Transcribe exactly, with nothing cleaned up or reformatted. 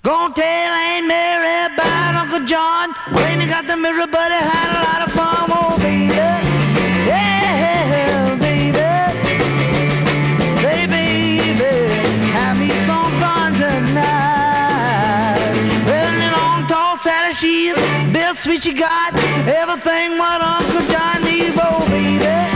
Gonna tell Aunt Mary about Uncle John. Claim he got the mirror, but he had a lot of fun. Oh, baby, yeah, baby, hey, baby, have me some fun tonight. Well, in long, tall Sally, she's built sweet, she got everything what Uncle John needs. Oh, baby.